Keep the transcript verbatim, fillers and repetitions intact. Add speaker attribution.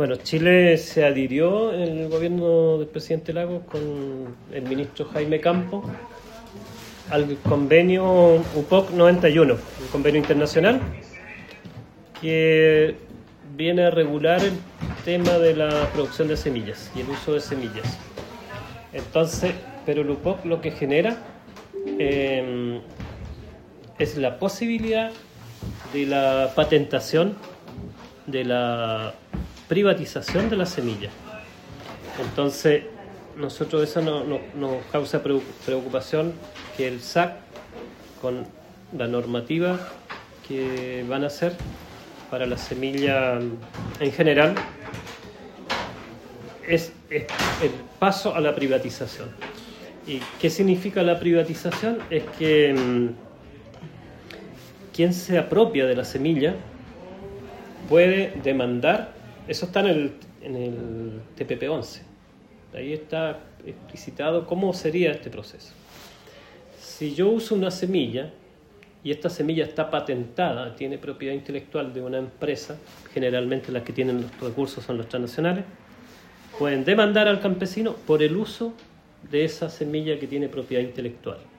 Speaker 1: Bueno, Chile se adhirió en el gobierno del presidente Lagos con el ministro Jaime Campo al convenio U P O C noventa y uno, un convenio internacional que viene a regular el tema de la producción de semillas y el uso de semillas. Entonces, pero el U P O C lo que genera eh, es la posibilidad de la patentación, de la privatización de la semilla. Entonces, nosotros eso no, no, nos causa preocupación que el S A C, con la normativa que van a hacer para la semilla en general, es, es el paso a la privatización. ¿Y qué significa la privatización? Es que mmm, quien se apropia de la semilla puede demandar. Eso está en el, en el T P P once. Ahí está explicitado cómo sería este proceso. Si yo uso una semilla y esta semilla está patentada, tiene propiedad intelectual de una empresa, generalmente las que tienen los recursos son los transnacionales, pueden demandar al campesino por el uso de esa semilla que tiene propiedad intelectual.